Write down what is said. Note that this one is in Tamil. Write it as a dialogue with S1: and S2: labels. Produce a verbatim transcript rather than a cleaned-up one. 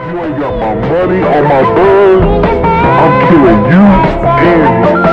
S1: you ain't got my money or my buzz, I'm killing you and you.